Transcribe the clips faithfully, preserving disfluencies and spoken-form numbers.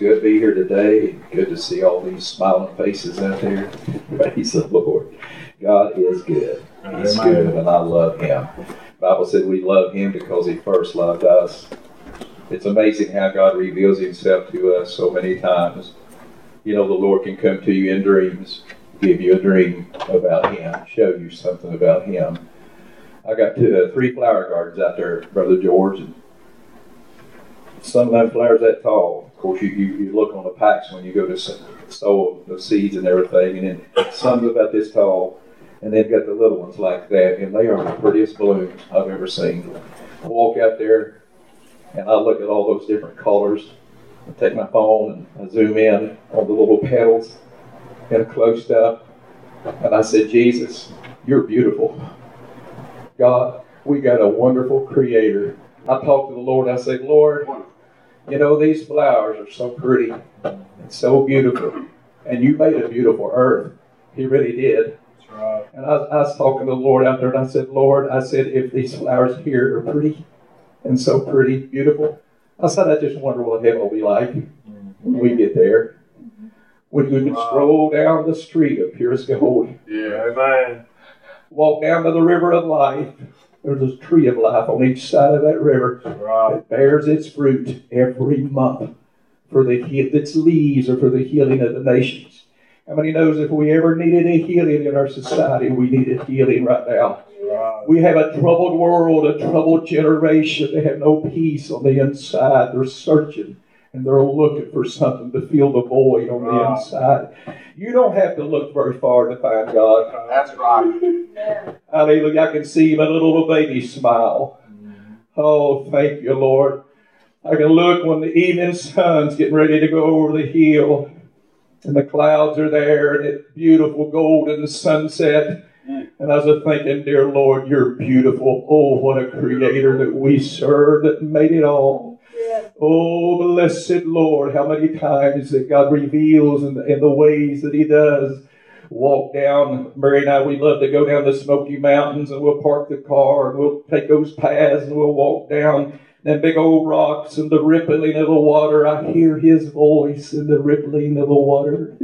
good to be here today. Good to see all these smiling faces out there. Praise the Lord. God is good. He's Amen. good, and I love Him. The Bible said we love Him because He first loved us. It's amazing how God reveals Himself to us so many times. You know, the Lord can come to you in dreams, give you a dream about Him, show you something about Him. I got two, uh, three flower gardens out there, Brother George, and some of them flowers that tall. Of course, you, you, you look on the packs when you go to sow the seeds and everything, and then some about this tall, and they've got the little ones like that, and they are the prettiest blooms I've ever seen. I walk out there, and I look at all those different colors. I take my phone and I zoom in on the little petals and close up, and I said, Jesus, you're beautiful. God, we got a wonderful Creator. I talked to the Lord, I said, Lord, you know, these flowers are so pretty and so beautiful, and you made a beautiful earth. He really did. That's right. And I, I was talking to the Lord out there, and I said, Lord, I said, if these flowers here are pretty and so pretty, beautiful, I said, I just wonder what heaven will be like when we get there. When we can stroll down the street of purest gold. Yeah, amen. Walk down to the river of life. There's a tree of life on each side of that river. Right. It bears its fruit every month for the its leaves are for the healing of the nations. How many knows if we ever needed a healing in our society, we needed healing right now? Right. We have a troubled world, a troubled generation. They have no peace on the inside. They're searching and they're looking for something to fill the void on the Right. inside. You don't have to look very far to find God. That's right. Hallelujah. I can see my little baby smile. Oh, thank you, Lord. I can look when the evening sun's getting ready to go over the hill and the clouds are there and it's beautiful golden sunset. And I was thinking, dear Lord, you're beautiful. Oh, what a Creator that we serve that made it all. Oh, blessed Lord, how many times that God reveals in the, in the ways that He does. Walk down, Mary and I, we love to go down the Smoky Mountains, and we'll park the car and we'll take those paths and we'll walk down them big old rocks and the rippling of the water. I hear His voice in the rippling of the water.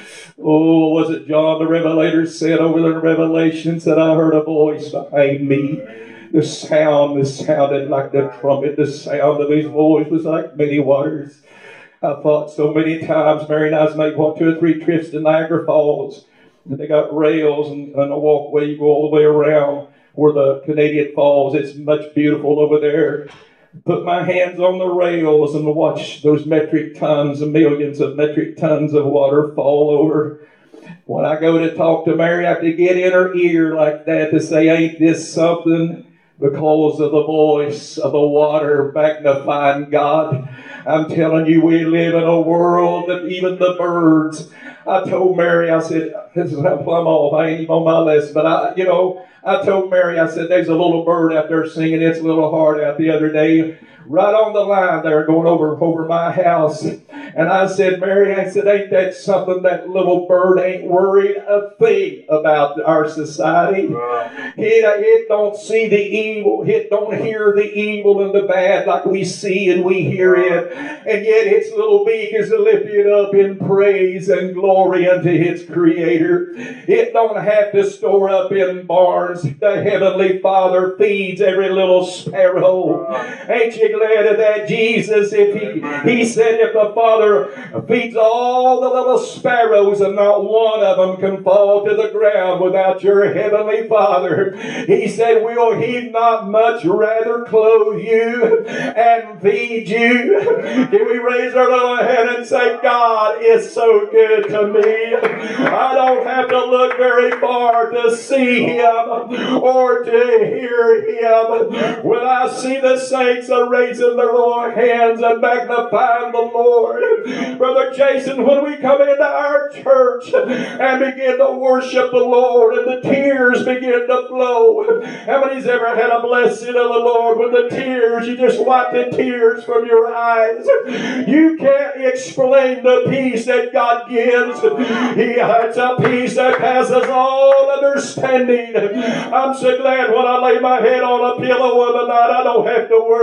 Oh, was it John the Revelator said over there in Revelations that I heard a voice behind me. The sound, the sounded like the trumpet. The sound of His voice was like many waters. I thought so many times, Mary and I's made what, two or three trips to Niagara Falls. And they got rails and, and a walkway. You go all the way around where the Canadian Falls. It's much beautiful over there. Put my hands on the rails and watch those metric tons and millions of metric tons of water fall over. When I go to talk to Mary, I have to get in her ear like that to say, ain't this something? Because of the voice of the water magnifying God. I'm telling you, we live in a world that even the birds. I told Mary, I said, this is how plumb off. I ain't even on my list. But I, you know, I told Mary, I said, there's a little bird out there singing its little heart out the other day. Right on the line there going over, over my house. And I said, Mary, I said, ain't that something? That little bird ain't worried a thing about our society. It, it don't see the evil. It don't hear the evil and the bad like we see and we hear it. And yet its little beak is lifted up in praise and glory unto its Creator. It don't have to store up in barns. The Heavenly Father feeds every little sparrow. Ain't you glad of that, Jesus? If he, he said if the Father feeds all the little sparrows and not one of them can fall to the ground without your Heavenly Father, He said, will He not much rather clothe you and feed you? Can we raise our little hand and say, God is so good to me. I don't have to look very far to see Him or to hear Him. When I see the saints are raising their little hands and magnifying the Lord. Brother Jason, when we come into our church and begin to worship the Lord and the tears begin to flow. How many's ever had a blessing of the Lord with the tears? You just wipe the tears from your eyes. You can't explain the peace that God gives. He has a peace that passes all understanding. I'm so glad when I lay my head on a pillow of the night, I don't have to worry.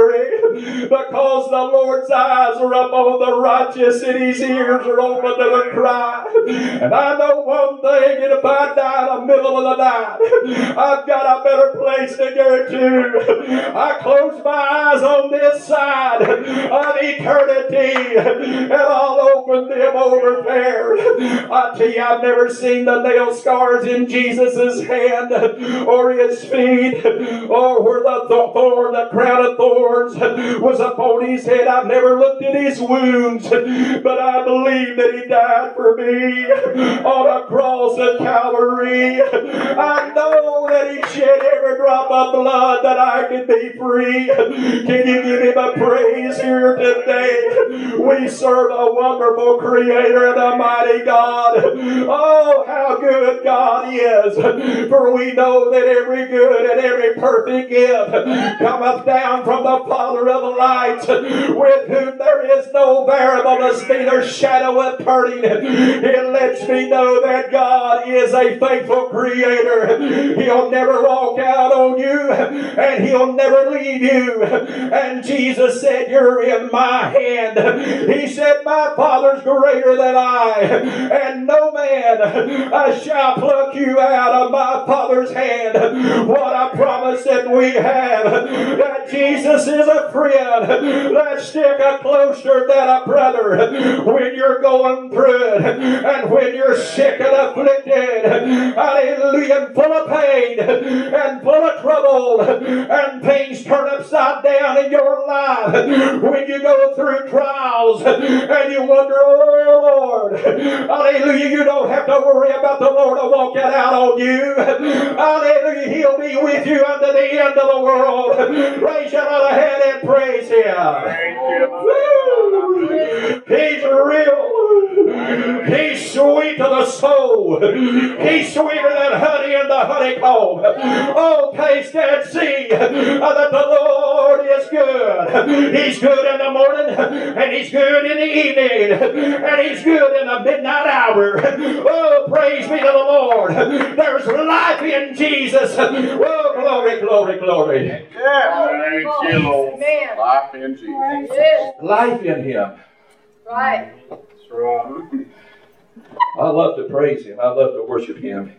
because the Lord's eyes are upon the righteous and His ears are open to their cry. And I know one thing, and if I die in the middle of the night, I've got a better place to go to. I close my eyes on this side of eternity, and I'll open them over there. I tell you, I've never seen the nail scars in Jesus' hand or His feet, or where the thorn, the crown of thorns was upon His head. I've never looked at His wounds, but I believe that He died for me on a cross at Calvary. I know that He shed every drop of blood that I could be free. Can you give Him a praise here today? We serve a wonderful Creator and a mighty God. Oh, how good God is. For we know that every good and every perfect gift cometh down from the Father of lights, with whom there is no variableness, neither shadow of turning. It lets me know that God is a faithful Creator. He'll never walk out on you, and He'll never leave you. And Jesus said, you're in my hand. He said, my Father's greater than I, and no man uh, shall pluck you out of my Father's hand. What a promise that we have, that Jesus is a friend that sticketh closer than a brother when you're going through it, and when you're sick and afflicted, hallelujah, and full of pain and full of trouble, and things turn upside down in your life, when you go through trials and you wonder, oh Lord, hallelujah, you don't have to worry about the Lord to walk it out on you. Hallelujah, He'll be with you unto the end of the world. Raise your other hand and praise Him. He's real. He's sweet to the soul. He's sweeter than honey in the honeycomb. Oh, taste and see that the Lord is good. He's good in the morning, and He's good in the evening, and He's good in the midnight hour. Oh, praise be to the Lord. There's life in Jesus. Oh, glory, glory, glory. Yeah. Thank you, Lord. Life in Jesus. Life in Him. Right. That's right. I love to praise Him. I love to worship Him.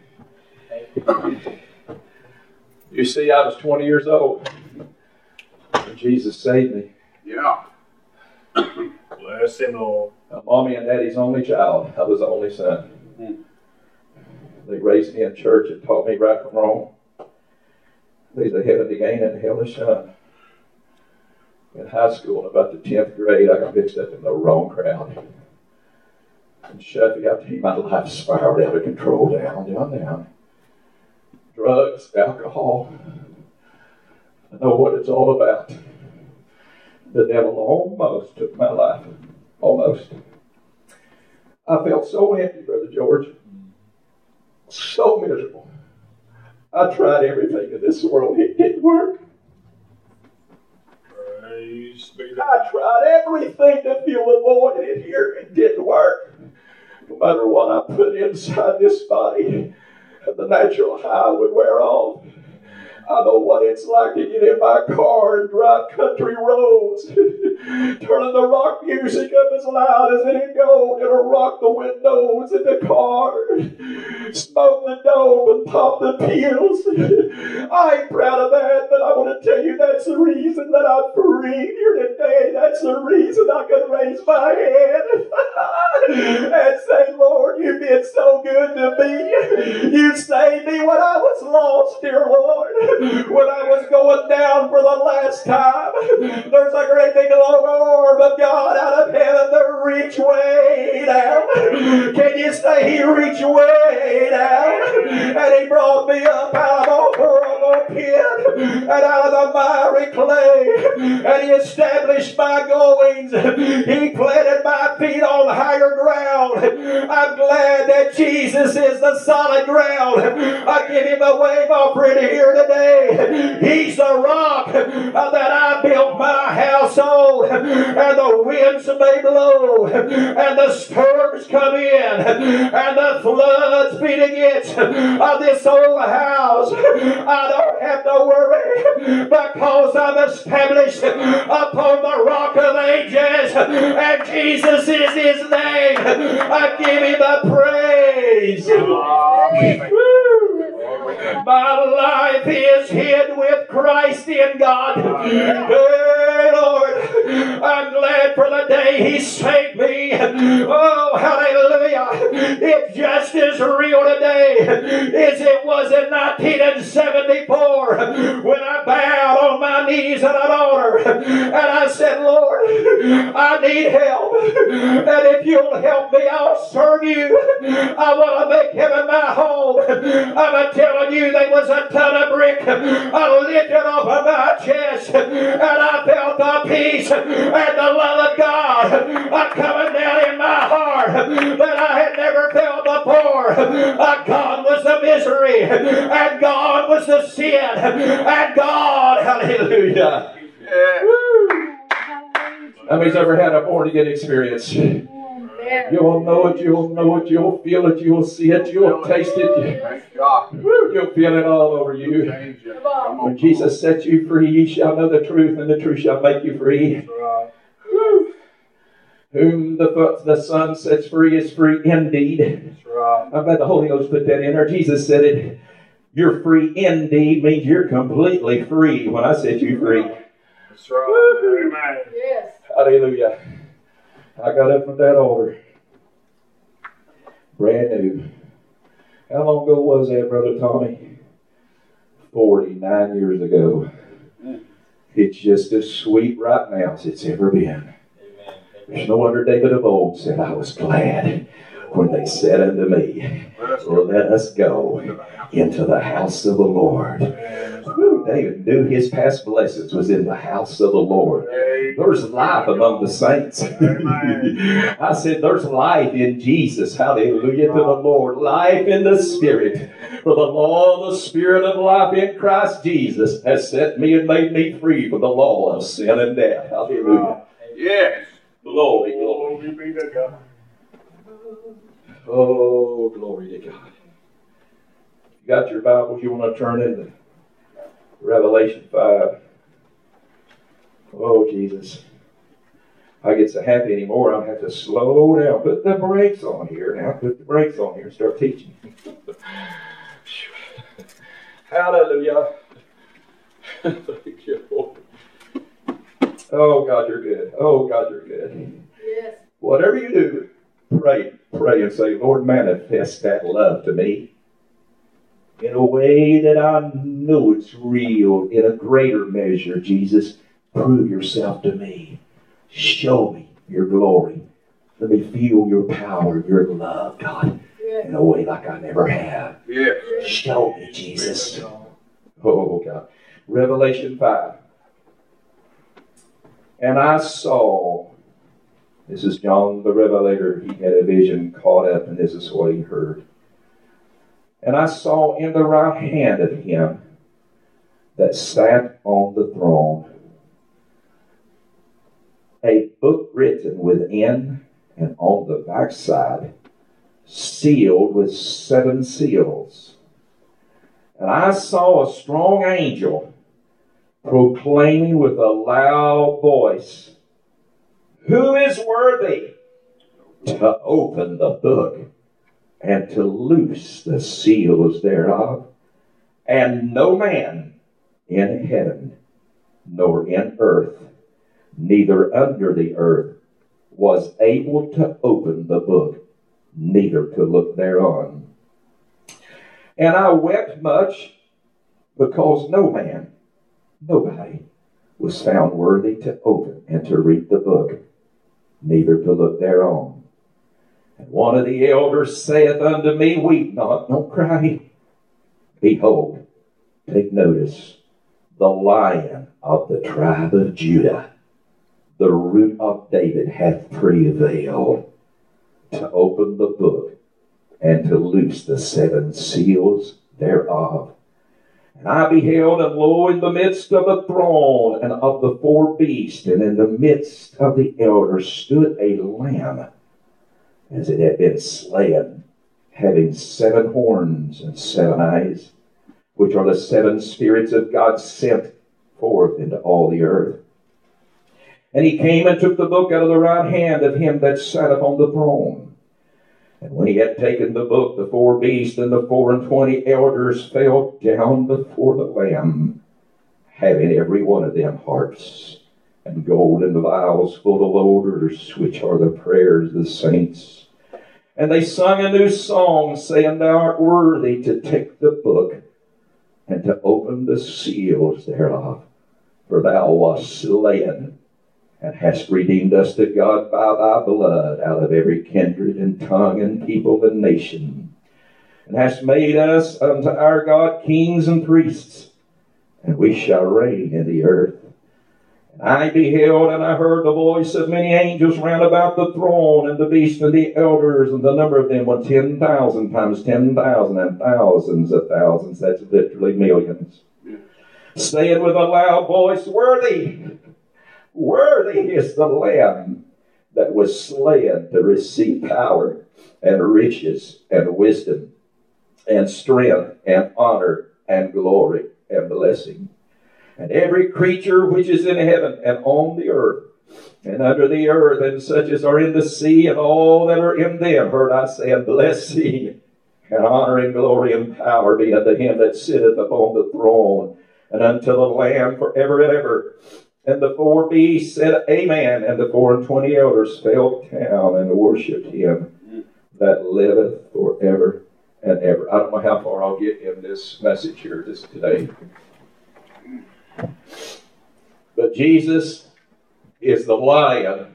You see, I was twenty years old when Jesus saved me. Yeah. Bless Him, Lord. I'm Mommy and Daddy's only child. I was the only son. Hmm. They raised me in church and taught me right from wrong. There's a heaven to gain and a hell to shun. In high school, in about the tenth grade, I got mixed up in the wrong crowd. And Shuffy, I tell you, my life spiraled out of control, down, down, down. Drugs, alcohol. I know what it's all about. The devil almost took my life. Almost. I felt so empty, Brother George. So miserable. I tried everything in this world. It didn't work. Praise be to I tried everything to fill the void in here. It didn't work. No matter what I put inside this body, the natural high would wear off. I know what it's like to get in my car and drive country roads, turning the rock music up as loud as it go. It'll rock the windows in the car, smoke the dope and pop the pills. I ain't proud of that, but I want to tell you that's the reason that I'm free here today. That's the reason I can raise my head and say, Lord, you've been so good to me. You saved me when I was lost, dear Lord. When I was going down for the last time, there's a great big long arm of God out of heaven that reached way down. Can you say He reached way down? And He brought me up out of a horrible pit and out of the miry clay. And He established my goings. He planted my feet on higher ground. I'm glad that Jesus is the solid ground. I give Him a wave offering here today. He's the rock that I built my household, and the winds may blow, and the storms come in, and the floods beat against of this old house, I don't have to worry, because I'm established upon the rock of ages, and Jesus is his name. I give him the praise. My life is hid with Christ in God. Hey, Lord, I'm glad for the day he saved me. Oh, hallelujah. It's just as real today as it was in nineteen seventy-four when I bowed on my knees at an altar and I said, Lord, I need help. And if you'll help me, I'll serve you. I want to make heaven my home. I'm telling you, there was a ton of brick I lifted off of my chest, and I felt the peace and the love of God coming down in my heart that I had never felt before. Uh, God was the misery, and God was the sin, and God, hallelujah. Yeah. How many's ever had a born again experience? You'll know it, you'll know it, you'll feel it, you'll see it, you'll taste it. Thank God. You'll feel it all over you. Change it. Come on. When Jesus sets you free, ye shall know the truth, and the truth shall make you free. Whew. Whom the, the Son sets free is free indeed. That's right. I'm glad the Holy Ghost put that in there. Jesus said it. You're free indeed means you're completely free when I set you free. That's right. Amen. Yes. Hallelujah. I got up from that altar. Brand new. How long ago was that, Brother Tommy? forty-nine years ago. It's just as sweet right now as it's ever been. There's no wonder David of old said, I was glad when they said unto me, let us go into the house of the Lord. Whew, David knew his past blessings was in the house of the Lord. There's life among the saints. I said there's life in Jesus. Hallelujah to the Lord. Life in the Spirit. For the law of the Spirit of life in Christ Jesus has set me and made me free from the law of sin and death. Hallelujah. Yes. Glory, glory. Glory be to God. Oh, glory to God. You got your Bibles, you want to turn into Revelation five. Oh, Jesus. I get so happy anymore, I have to slow down. Put the brakes on here now. Put the brakes on here and start teaching. Hallelujah. Thank you, Lord. Oh, God, you're good. Oh, God, you're good. Yes. Whatever you do, pray. Pray and say, Lord, manifest that love to me in a way that I know it's real, in a greater measure, Jesus. Prove yourself to me. Show me your glory. Let me feel your power, your love, God, in a way like I never have. Yes. Show me, Jesus. Oh, God. Revelation five. And I saw, this is John the Revelator, he had a vision caught up, and this is what he heard. And I saw in the right hand of him that sat on the throne a book written within and on the backside, sealed with seven seals. And I saw a strong angel proclaiming with a loud voice, who is worthy to open the book and to loose the seals thereof? And no man in heaven, nor in earth, neither under the earth, was able to open the book, neither to look thereon. And I wept much, because no man, nobody, was found worthy to open and to read the book, neither to look thereon. And one of the elders saith unto me, weep not, don't cry. Behold, take notice, the Lion of the tribe of Judah, the root of David, hath prevailed to open the book and to loose the seven seals thereof. And I beheld, and lo, in the midst of the throne and of the four beasts, and in the midst of the elders, stood a lamb, as it had been slain, having seven horns and seven eyes, which are the seven spirits of God sent forth into all the earth. And he came and took the book out of the right hand of him that sat upon the throne. And when he had taken the book, the four beasts and the four and twenty elders fell down before the Lamb, having every one of them harps and golden vials full of odors, which are the prayers of the saints. And they sung a new song, saying, Thou art worthy to take the book and to open the seals thereof. For thou wast slain, and hast redeemed us to God by thy blood out of every kindred and tongue and people and nation, and hast made us unto our God kings and priests, and we shall reign in the earth. And I beheld, and I heard the voice of many angels round about the throne, and the beast and the elders, and the number of them was ten thousand times ten thousand, and thousands of thousands, that's literally millions, saying with a loud voice, Worthy, worthy is the Lamb that was slain to receive power and riches and wisdom and strength and honor and glory and blessing. And every creature which is in heaven and on the earth and under the earth, and such as are in the sea, and all that are in them, heard I say, Blessing and honor and glory and power be unto him that sitteth upon the throne, and unto the Lamb forever and ever. And the four beasts said, Amen. And the four and twenty elders fell down and worshipped him that liveth forever and ever. I don't know how far I'll get in this message here this today. But Jesus is the Lion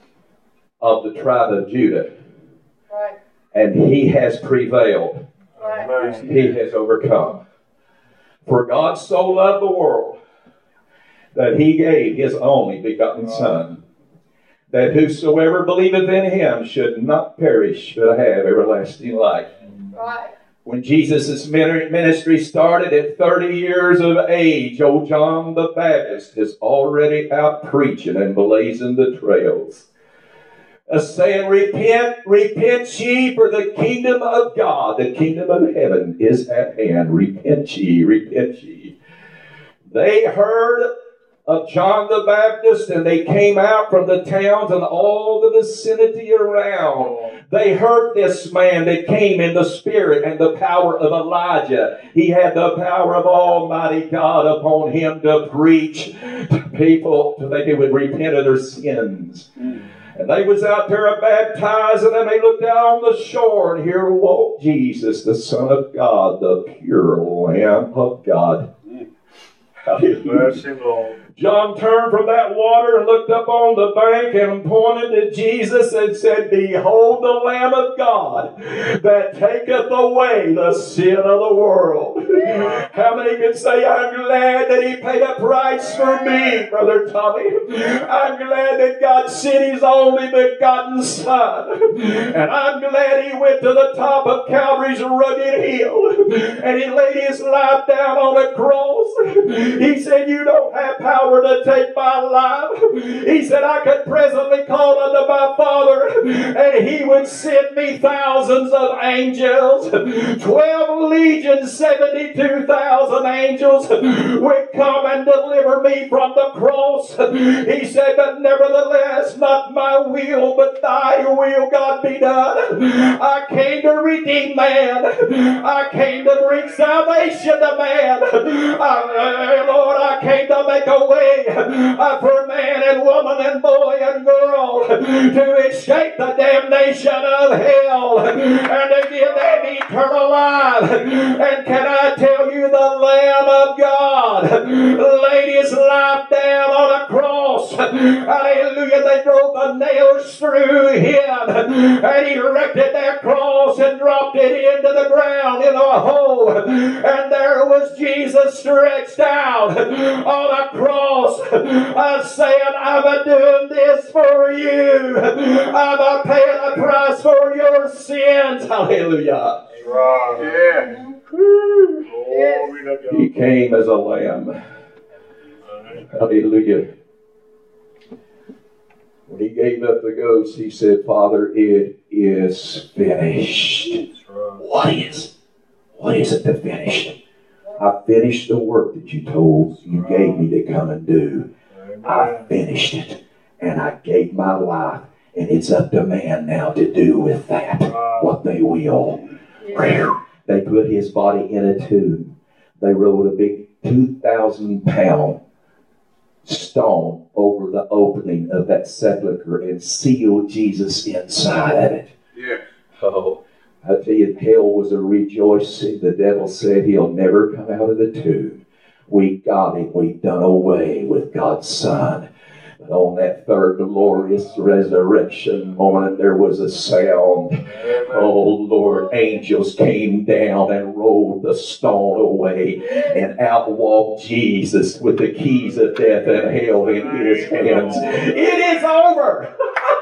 of the tribe of Judah. Right. And he has prevailed. Right. He has overcome. For God so loved the world that he gave his only begotten Son, that whosoever believeth in him should not perish, but have everlasting life. Right. When Jesus' ministry started at thirty years of age, old John the Baptist is already out preaching and blazing the trails, uh, saying, Repent, repent ye, for the kingdom of God, the kingdom of heaven is at hand. Repent ye, repent ye. They heard of John the Baptist, and they came out from the towns and all the vicinity around. They heard this man that came in the spirit and the power of Elijah. He had the power of Almighty God upon him to preach to people so that they would repent of their sins. And they was out there baptizing, and they looked out on the shore, and here walked Jesus, the Son of God, the pure Lamb of God. Hallelujah. John turned from that water and looked up on the bank and pointed to Jesus and said, Behold the Lamb of God that taketh away the sin of the world. How many can say, I'm glad that he paid a price for me, Brother Tommy? I'm glad that God sent his only begotten Son. And I'm glad he went to the top of Calvary's rugged hill and he laid his life down on a cross. He said, you don't have power to take my life. He said, I could presently call unto my Father, and he would send me thousands of angels. Twelve legions, seventy-two thousand angels would come and deliver me from the cross. He said, but nevertheless, not my will, but thy will, God, be done. I came to redeem man. I came to bring salvation to man. I, Lord, I came to make a way for man and woman and boy and girl to escape the damnation of hell and to give them eternal life. And can I tell you, the Lamb of God laid his life down on a cross. Hallelujah. They drove the nails through him, and he erected that cross and dropped it into the ground in a hole. And there was Jesus stretched out on a cross, uh, saying, I'm a doing this for you. I'm a paying a price for your sins. Hallelujah. Right. Yeah. He, he came as a lamb. Hallelujah. When he gave up the ghost, he said, Father, it is finished. What is? What is it to finish? I finished the work that you told, you gave me to come and do. I finished it. And I gave my life. And it's up to man now to do with that what they will. They put his body in a tomb. They rolled a big two thousand pound stone over the opening of that sepulcher and sealed Jesus inside of it. Yeah. Oh, I tell you, hell was a rejoicing. The devil said he'll never come out of the tomb. We got him. We done away with God's Son. But on that third glorious resurrection morning, there was a sound. Amen. Oh, Lord, angels came down and rolled the stone away. And out walked Jesus with the keys of death and hell in his hands. It is over.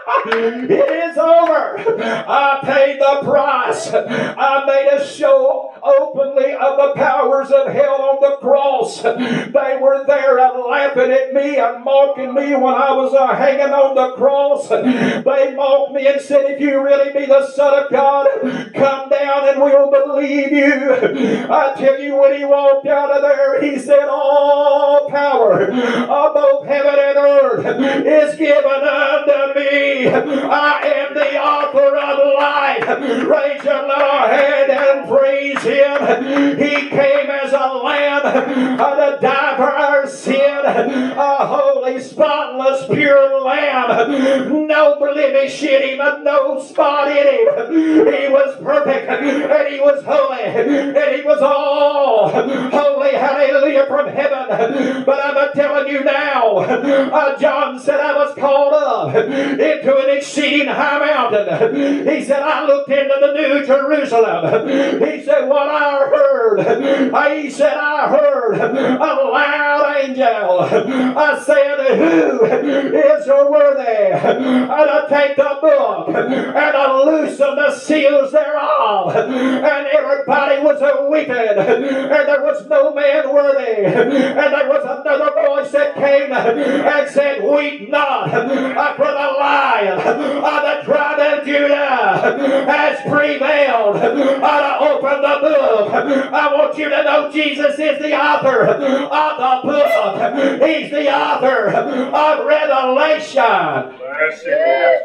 It is over. I paid the price. I made a show openly of the powers of hell on the cross. They were there and laughing at me and mocking me when I was uh, hanging on the cross. They mocked me and said, if you really be the Son of God, come down and we'll believe you. I tell you, when he walked out of there, he said, all power of both heaven and earth is given unto me. I am the author of life. Raise your little hand and praise him. He came as a lamb to die for our sin. A holy, spotless, pure lamb. No blemish in him and no spot in him. He was perfect and he was holy and he was all holy. Hallelujah from heaven. But I'm telling you now, uh, John said I was called up into an exceeding high mountain. He said I looked into the new Jerusalem. He said what I heard. He said I heard a loud angel. I said, who is worthy to take the book and to loosen the seals thereof? And everybody was weeping, and there was no man worthy. And there was another voice that came and said, weep not, for the Lion of the tribe of Judah has prevailed to open the book. I want you to know Jesus is the author of the book. He's the author of Revelation. Bless you, Lord.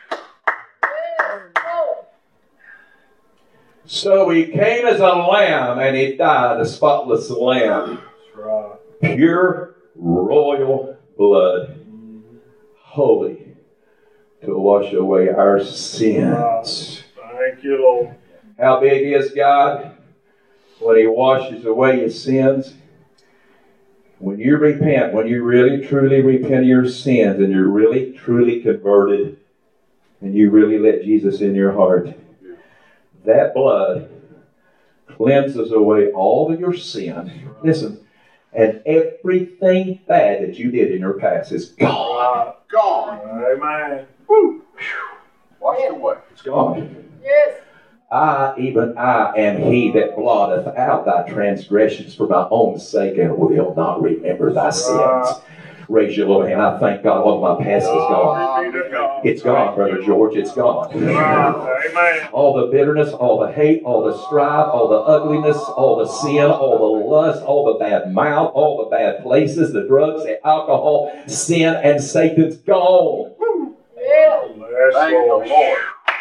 So he came as a lamb and he died a spotless lamb. That's right. Pure royal blood. Holy to wash away our sins. Thank you, Lord. How big is God when he washes away your sins? When you repent, when you really truly repent of your sins and you're really truly converted and you really let Jesus in your heart, that blood cleanses away all of your sin. Listen, and everything bad that you did in your past is gone. Gone. Amen. Woo. Washed away. It's gone. Yes. I, even I, am he that blotteth out thy transgressions for my own sake and will not remember thy sins. Raise your little hand. I thank God all my past is gone. It's gone, Brother George. It's gone. Amen. All the bitterness, all the hate, all the strife, all the ugliness, all the sin, all the lust, all the bad mouth, all the bad places, the drugs, the alcohol, sin, and Satan's gone. Yeah. Thank the Lord.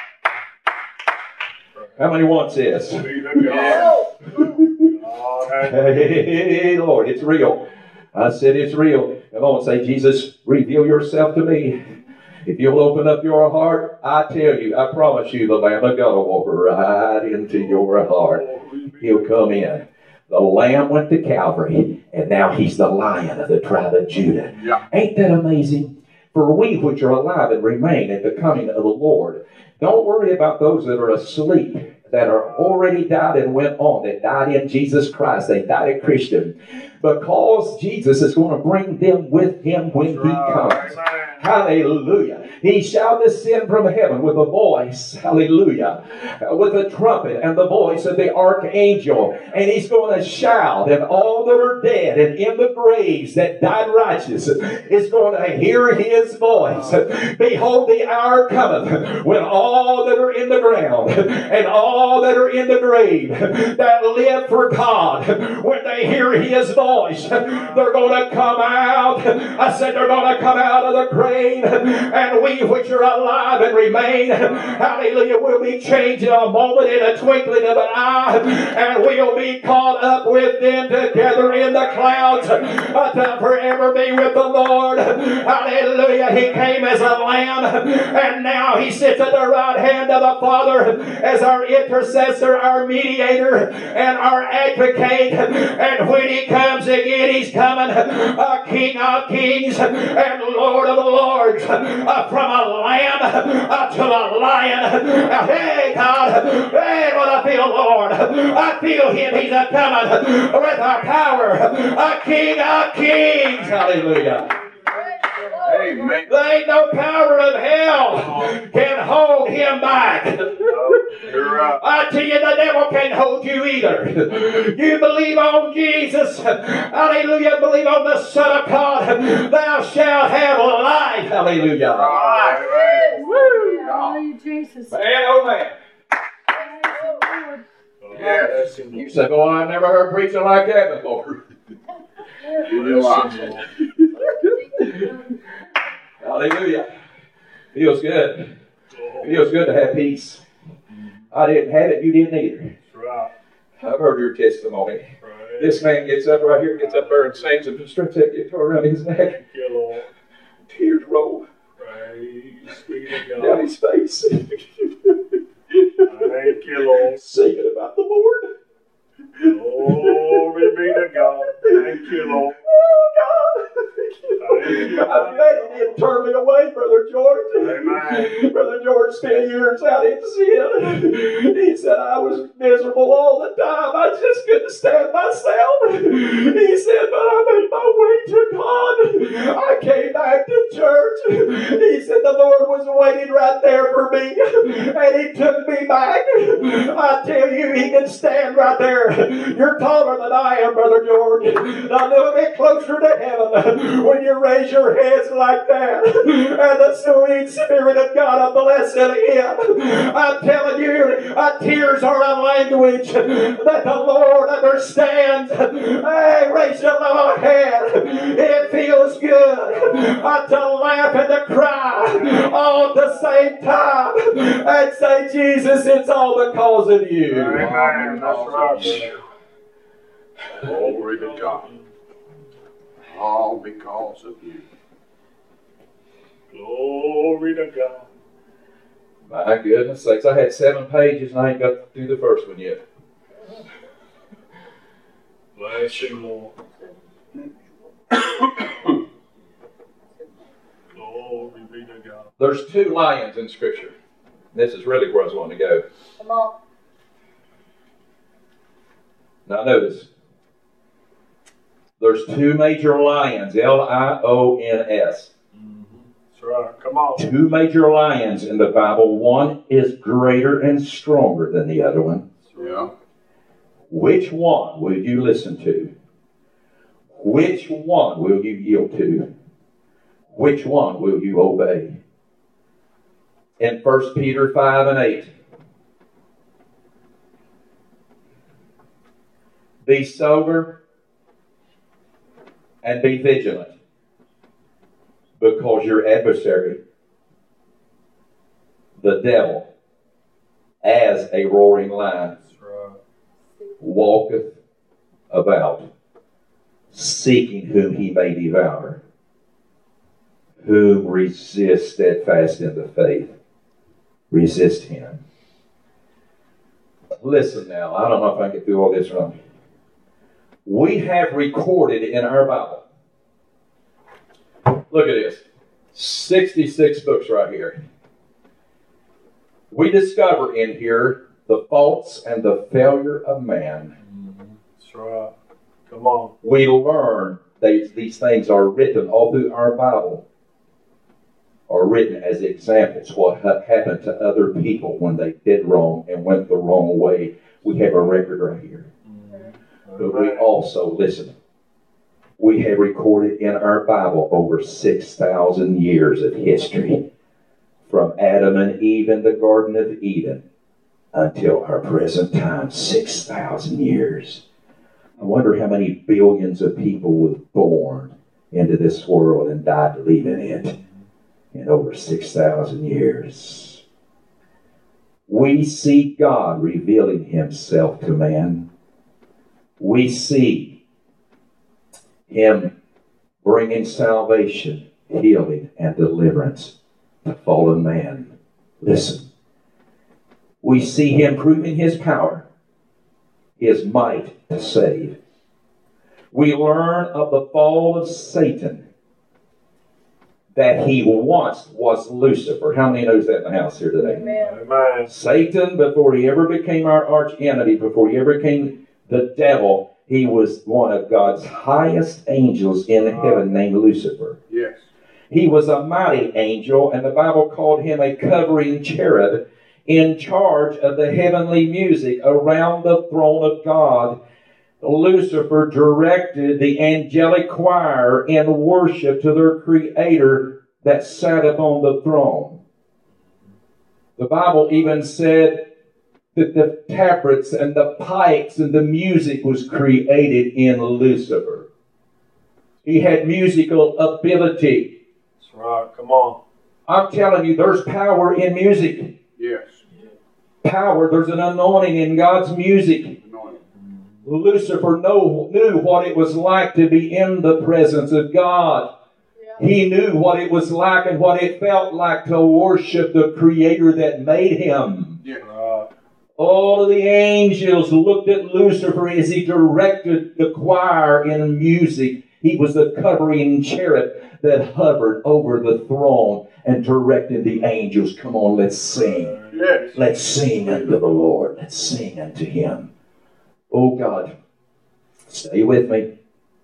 How many wants this? Yeah. Hey, Lord, it's real. I said it's real. Come on, say, Jesus, reveal yourself to me. If you'll open up your heart, I tell you, I promise you, the Lamb of God will walk right into your heart. He'll come in. The Lamb went to Calvary, and now he's the Lion of the tribe of Judah. Yeah. Ain't that amazing? For we which are alive and remain at the coming of the Lord, don't worry about those that are asleep, that are already died and went on, that died in Jesus Christ. They died a Christian. Because Jesus is going to bring them with him when he comes. Hallelujah. He shall descend from heaven with a voice. Hallelujah. Uh, with a trumpet and the voice of the archangel. And he's going to shout, and all that are dead and in the graves that died righteous is going to hear his voice. Behold, the hour cometh when all that are in the ground and all that are in the grave that live for God, when they hear his voice, they're going to come out. I said they're going to come out of the grave. And we which are alive and remain, hallelujah, will be changed in a moment, in a twinkling of an eye, and we'll be caught up with them together in the clouds uh, to forever be with the Lord. Hallelujah. He came as a lamb, and now he sits at the right hand of the Father as our intercessor, our mediator, and our advocate. And when he comes again, he's coming a King of kings and Lord of lords. Lords, uh, from a lamb uh, to a lion. Uh, hey, God, hey, what I feel, Lord. I feel him. He's a coming with our power. A King of kings. Hallelujah. Amen. There ain't no power of hell can hold him back. You're right. I tell you, the devil can't hold you either. You believe on Jesus. Hallelujah. Believe on the Son of God. Thou shalt have life. Hallelujah. Right. Woo. Hallelujah, Jesus. Man, oh man. Yes. You say, boy, I never heard preaching like that before. You're right. Hallelujah. Feels good. Feels good to have peace. I didn't have it, you didn't either. Right. I've heard your testimony. Right. This man gets up right here, gets up there and sings and stretches that guitar around his neck. Thank you, Lord. Tears roll Praise be to down God. his face. Thank you, Lord. Singing about the Lord. Glory be to God. Thank you, Lord. Oh, God. Thank you. I'm glad he didn't turn me away, Brother George. Amen. Brother George spent years out in sin. He said, I was miserable all the time. I just couldn't stand myself. He said, but I made my way to God. I came back to church. He said, the Lord was waiting right there for me. And he took me back. I tell you, he can stand right there. You're taller than I am, Brother George. A little bit closer to heaven when you raise your heads like that. And the sweet Spirit of God, a blessing him. I'm telling you, uh, tears are a language that the Lord understands. Hey, raise your little hand. It feels good uh, to laugh and to cry all at the same time and say, Jesus, it's all because of you. Amen. That's right. Glory to God. All because of you. Glory to God. My goodness sakes, I had seven pages and I ain't got to do the first one yet. Bless you, Lord. Glory be to God. There's two lions in Scripture. This is really where I was wanting to go. Come on. Now notice, there's two major lions, L I O N S. That's right. Come on. Two major lions in the Bible. One is greater and stronger than the other one. Yeah. Which one will you listen to? Which one will you yield to? Which one will you obey? In First Peter five and eight. Be sober and be vigilant, because your adversary, the devil, as a roaring lion, That's right. walketh about, seeking whom he may devour. Whom resist steadfast in the faith. Resist him. Listen now, I don't know if I can get through all this wrong. We have recorded in our Bible. Look at this. sixty-six books right here. We discover in here the faults and the failure of man. That's right. Come on. We learn that these things are written all through our Bible. are written as examples, what ha- happened to other people when they did wrong and went the wrong way. We have a record right here. But we also, listen, we have recorded in our Bible over six thousand years of history. From Adam and Eve in the Garden of Eden until our present time, six thousand years. I wonder how many billions of people were born into this world and died leaving it in over six thousand years. We see God revealing himself to man. We see him bringing salvation, healing, and deliverance to fallen man. Listen. We see him proving his power, his might to save. We learn of the fall of Satan, that he once was Lucifer. How many knows that in the house here today? Amen. Amen. Satan, before he ever became our arch enemy, before he ever became the devil, he was one of God's highest angels in heaven named Lucifer. Yes. He was a mighty angel, and the Bible called him a covering cherub in charge of the heavenly music around the throne of God. Lucifer directed the angelic choir in worship to their Creator that sat upon the throne. The Bible even said that the tabrets and the pipes and the music was created in Lucifer. He had musical ability. That's right. Come on. I'm telling you, there's power in music. Yes. Power, there's an anointing in God's music. Anointing. Lucifer know, knew what it was like to be in the presence of God. Yeah. He knew what it was like and what it felt like to worship the Creator that made him. Yes. Right. All of the angels looked at Lucifer as he directed the choir in music. He was the covering cherub that hovered over the throne and directed the angels. Come on, let's sing. Yes. Let's sing unto the Lord. Let's sing unto him. Oh God, stay with me.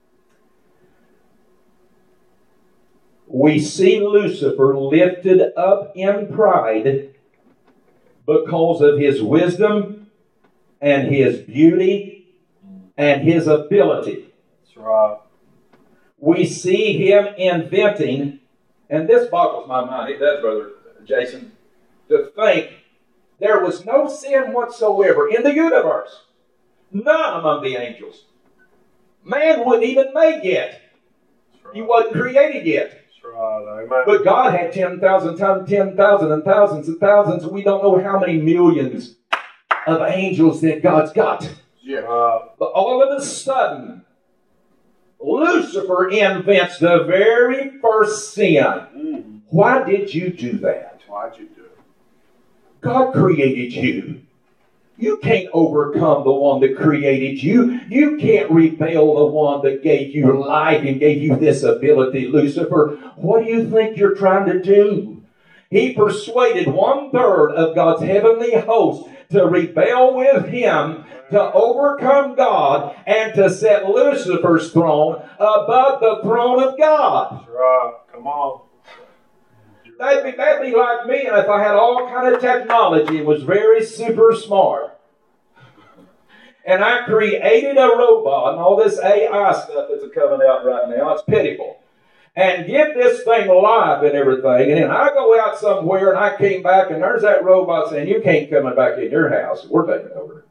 We see Lucifer lifted up in pride because of his wisdom and his beauty and his ability. That's right. We see him inventing, and this boggles my mind, it does, Brother Jason, to think there was no sin whatsoever in the universe. None among the angels. Man wasn't even made yet. That's right. He wasn't created yet. That's right. Amen. But God had ten thousand times ten thousand and thousands and thousands. We don't know how many millions of angels that God's got. Yes. Right. But all of a sudden, Lucifer invents the very first sin. Mm. Why did you do that? Why'd you do it? God created you. You can't overcome the one that created you. You can't repel the one that gave you life and gave you this ability, Lucifer. What do you think you're trying to do? He persuaded one third of God's heavenly host to rebel with him, to overcome God, and to set Lucifer's throne above the throne of God. That's right. Come on. That'd be, that'd be like me if I had all kind of technology and was very super smart. And I created a robot and all this A I stuff that's coming out right now. It's pitiful. And give this thing life and everything. And then I go out somewhere and I came back and there's that robot saying, you can't come back in your house. We're taking over.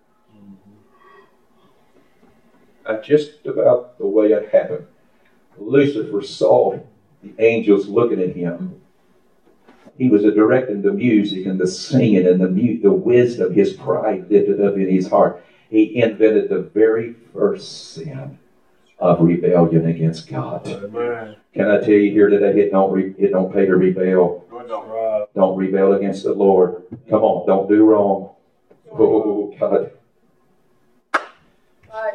That's just about the way it happened. Lucifer saw the angels looking at him. He was directing the music and the singing and the mu- the wisdom, his pride lifted up in his heart. He invented the very first sin of rebellion against God. Amen. Can I tell you here today, it don't, re- it don't pay to rebel. Good That's dog. right. Don't rebel against the Lord. Come on, don't do wrong. Oh, God. Right.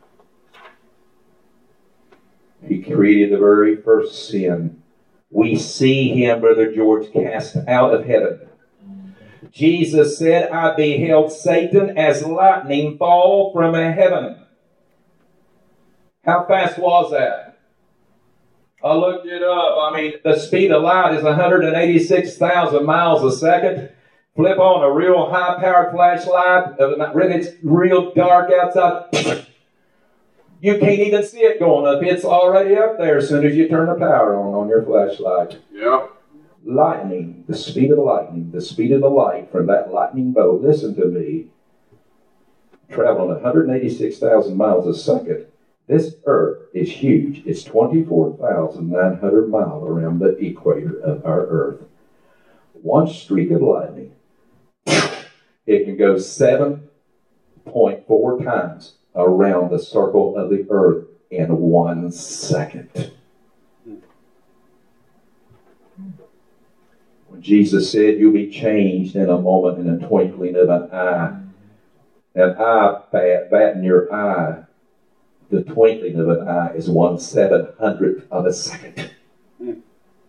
He created the very first sin. We see him, Brother George, cast out of heaven. Jesus said, I beheld Satan as lightning fall from heaven. How fast was that? I looked it up. I mean, the speed of light is one hundred eighty-six thousand miles a second. Flip on a real high-powered flashlight, when it's real dark outside, you can't even see it going up. It's already up there as soon as you turn the power on on your flashlight. Yeah. Lightning, the speed of lightning, the speed of the light from that lightning bolt, listen to me, traveling one hundred eighty-six thousand miles a second. This earth is huge. It's twenty-four thousand nine hundred miles around the equator of our earth. One streak of lightning, it can go seven point four times around the circle of the earth in one second. When Jesus said, you'll be changed in a moment, in a twinkling of an eye, an eye bat, bat in your eye, the twinkling of an eye is one seven hundredth of a second. Mm.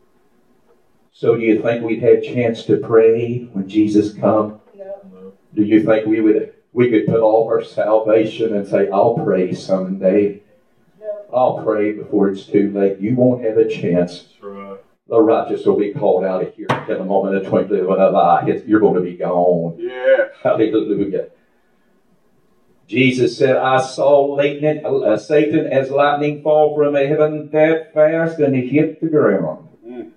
So do you think we'd have a chance to pray when Jesus comes? No. Do you think we would we could put off our salvation and say, I'll pray someday? No. I'll pray before it's too late. You won't have a chance. That's right. The righteous will be called out of here in a moment of twinkling of an eye. You're going to be gone. Yeah. Hallelujah. Jesus said, I saw lightning, uh, Satan as lightning fall from heaven that fast, and he hit the ground. Mm.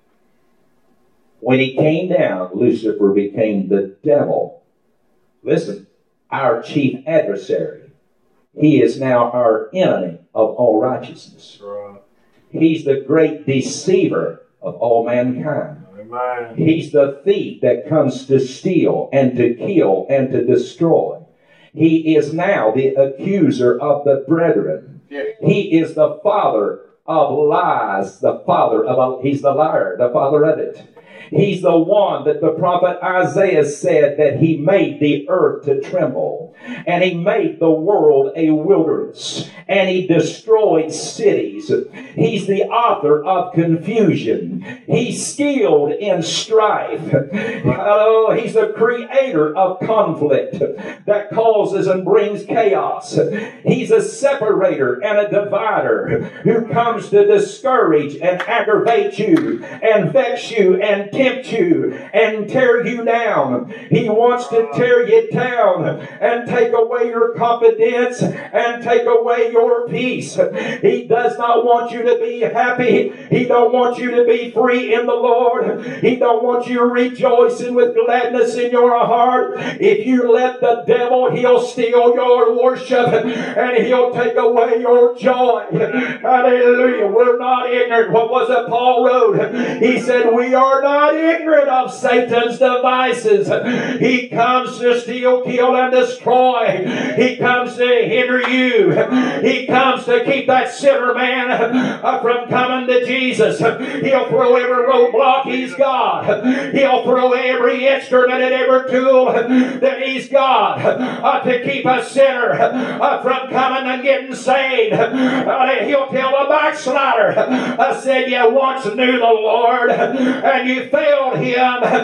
When he came down, Lucifer became the devil. Listen, our chief adversary. He is now our enemy of all righteousness. Right. He's the great deceiver of all mankind. Amen. He's the thief that comes to steal and to kill and to destroy. He is now the accuser of the brethren. Yeah. He is the father of lies, the father of, he's the liar, the father of it. He's the one that the prophet Isaiah said that he made the earth to tremble, and he made the world a wilderness, and he destroyed cities. He's the author of confusion. He's skilled in strife. Oh, he's the creator of conflict that causes and brings chaos. He's a separator and a divider who comes to discourage and aggravate you and vex you and tempt you and tear you down. He wants to tear you down and take away your confidence and take away your peace. He does not want you to be happy. He don't want you to be free in the Lord. He don't want you rejoicing with gladness in your heart. If you let the devil, he'll steal your worship and he'll take away your joy. Hallelujah. We're not ignorant. What was it Paul wrote? He said, we are not ignorant of Satan's devices. He comes to steal, kill, and destroy. He comes to hinder you. He comes to keep that sinner man uh, from coming to Jesus. He'll throw every roadblock he's got. He'll throw every instrument and every tool that he's got uh, to keep a sinner uh, from coming and getting saved. Uh, he'll tell a backslider, I said, you once knew the Lord and you failed him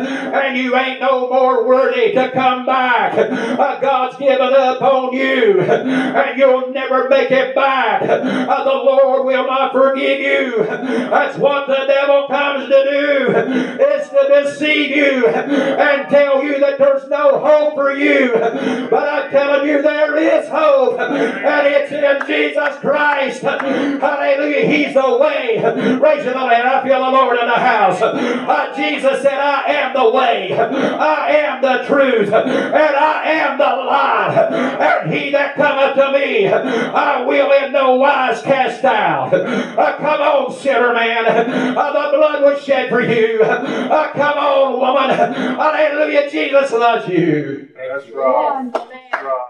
and you ain't no more worthy to come back. Uh, God's given up on you and you'll never make it back. Uh, the Lord will not forgive you. That's what the devil comes to do, is to deceive you and tell you that there's no hope for you. But I'm telling you there is hope, and it's in Jesus Christ. Hallelujah. He's the way. Raise your hand. I feel the Lord in the house. Uh, Jesus said, I am the way, I am the truth, and I am the life. And he that cometh to me, I will in no wise cast out. Uh, come on, sinner man. Uh, the blood was shed for you. Uh, come on, woman. Hallelujah. Jesus loves you. That's right. Amen. That's right.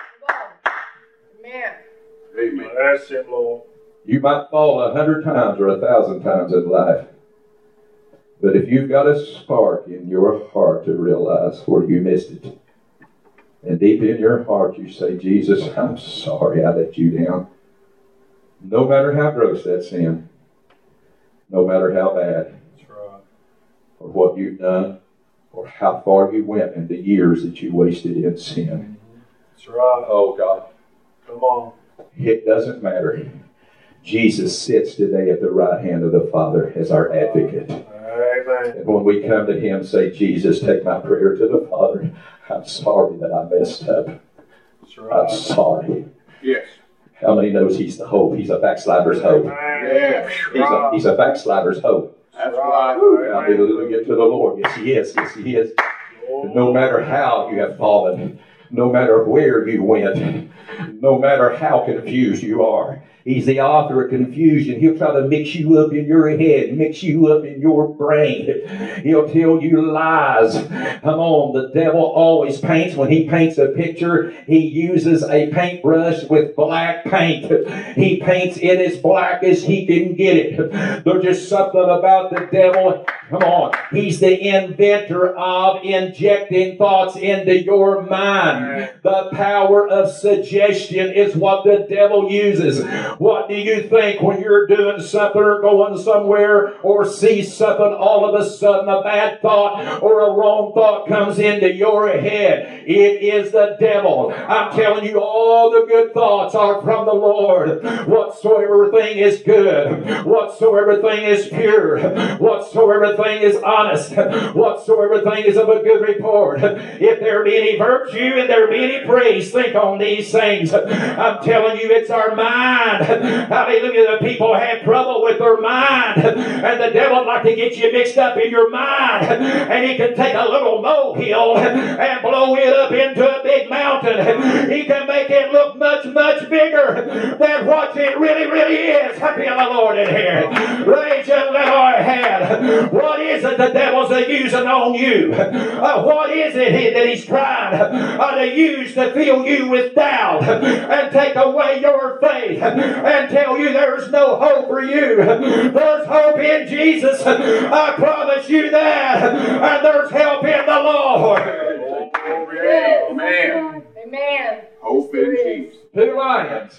Amen. Amen. That's it, Lord. You might fall a hundred times or a thousand times in life. But if you've got a spark in your heart to realize where you missed it, and deep in your heart you say, Jesus, I'm sorry I let you down. No matter how gross that sin, no matter how bad, That's right. or what you've done, or how far you went in the years that you wasted in sin. That's right. Oh God, Come on. it doesn't matter. Jesus sits today at the right hand of the Father as our advocate. Amen. And when we come to Him, say, Jesus, take my prayer to the Father. I'm sorry that I messed up. That's right. I'm sorry. Yes. How many knows He's the hope? He's a backslider's hope. Amen. He's a, he's a backslider's hope. That's right. Hallelujah to the Lord. Yes, He is. Yes, He is. And no matter how you have fallen, no matter where you went, no matter how confused you are, He's the author of confusion. He'll try to mix you up in your head, mix you up in your brain. He'll tell you lies. Come on, the devil always paints. When he paints a picture, he uses a paintbrush with black paint. He paints it as black as he can get it. There's just something about the devil. Come on. He's the inventor of injecting thoughts into your mind. The power of suggestion is what the devil uses. What do you think when you're doing something or going somewhere or see something, all of a sudden a bad thought or a wrong thought comes into your head? It is the devil. I'm telling you, all the good thoughts are from the Lord. Whatsoever thing is good, whatsoever thing is pure, whatsoever thing is honest, whatsoever thing is of a good report, if there be any virtue and there be any praise, think on these things. I'm telling you, it's our mind. Hallelujah. The people have trouble with their mind, and the devil would like to get you mixed up in your mind, and he can take a little molehill and blow it up into a big mountain. He can make it look much, much bigger than what it really, really is. I feel the Lord in here. Raise your little head. What is it the devil's using on you? Uh, what is it he, that he's trying uh, to use to fill you with doubt and take away your faith and tell you there's no hope for you? There's hope in Jesus. I promise you that. And there's help in the Lord. Amen. Amen. Hope in Jesus. Two lions.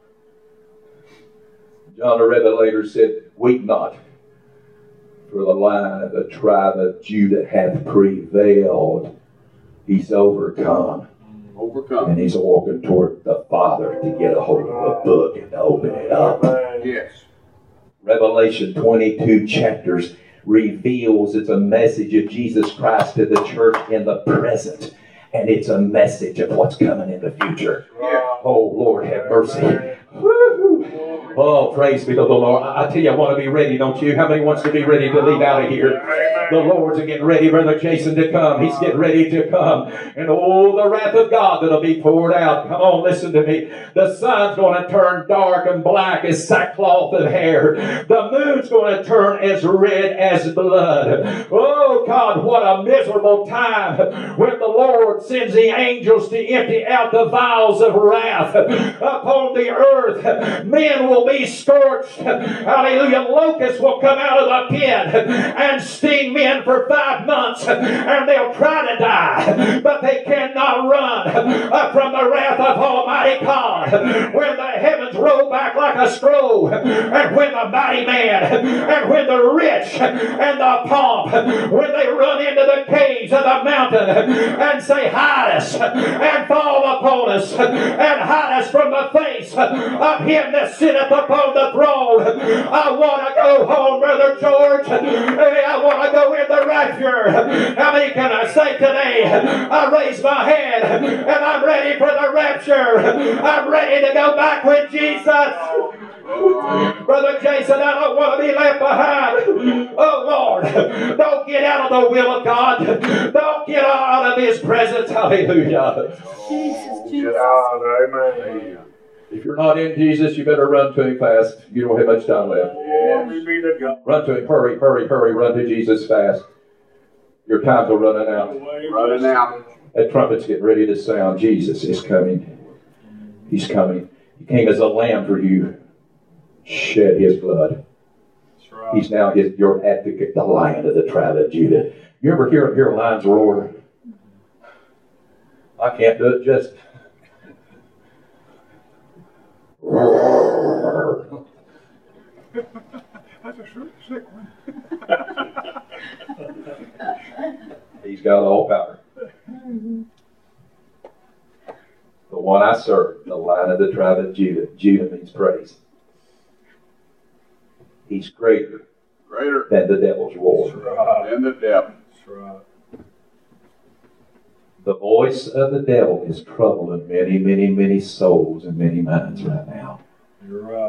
John the Revelator said, weep not, for the Lion of the tribe of Judah hath prevailed. He's overcome. Overcome. And he's walking toward the Father to get a hold of a book and to open it up. Yes. Revelation twenty-two chapters reveals it's a message of Jesus Christ to the church in the present. And it's a message of what's coming in the future. Yeah. Oh, Lord, have mercy. Woo-hoo. Oh, praise be to the Lord. I, I tell you, I want to be ready, don't you? How many wants to be ready to leave out of here? The Lord's getting ready, Brother Jason, to come. He's getting ready to come. And oh, the wrath of God that'll be poured out. Come on, listen to me. The sun's going to turn dark and black as sackcloth of hair. The moon's going to turn as red as blood. Oh, God, what a miserable time when the Lord sends the angels to empty out the vials of wrath upon the earth. Men will be scorched. Hallelujah. Locusts will come out of the pit and sting men for five months, and they'll try to die, but they cannot run from the wrath of Almighty God. When the heavens roll back like a scroll, and when the mighty man, and when the rich, and the pomp, when they run into the caves of the mountain and say, hide us, and fall upon us, and hide us from the face of him that sitteth upon the throne. I want to go home, Brother George. Hey, I want to go in the rapture. How many can I say today? I raise my hand and I'm ready for the rapture. I'm ready to go back with Jesus. Brother Jason, I don't want to be left behind. Oh, Lord, don't get out of the will of God. Don't get out of His presence. Hallelujah. Jesus, Get Jesus. out. Amen. If you're not in Jesus, you better run to Him fast. You don't have much time left. Glory be to God. Run to Him. Hurry, hurry, hurry. Run to Jesus fast. Your times are running out. Running out. That trumpet's getting ready to sound. Jesus is coming. He's coming. He came as a lamb for you. Shed His blood. That's right. He's now his, your advocate, the Lion of the tribe of Judah. You ever hear, hear lions roar? I can't do it just. Roar. That's a sick one. He's got all power. The one I serve, the Lion of the tribe of Judah. Judah means praise. He's greater Greater than the devil's war. That's right. than the devil. That's right. The voice of the devil is troubling many, many, many souls and many minds right now. You're right.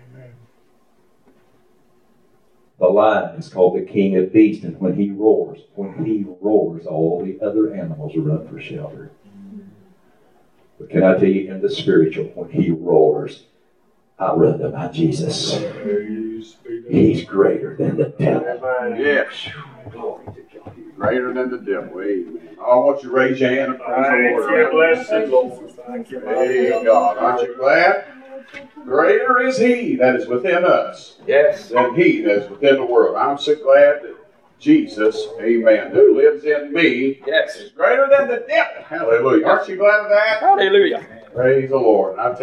The lion is called the king of beasts, and when he roars, when he roars, all the other animals run for shelter. But can I tell you, in the spiritual, when he roars, I run to my Jesus. Praise be to He's greater than the devil. Amen. Yes. Greater than the devil. Amen. I want you to raise your hand and praise the Thank Lord. you, blessed Lord. Thank you, Praise God. Aren't you glad? Greater is He that is within us Yes. than he that is within the world. I'm so glad that Jesus, amen, who lives in me, Yes. is greater than the devil. Hallelujah. Aren't you glad of that? Hallelujah. Praise the Lord. I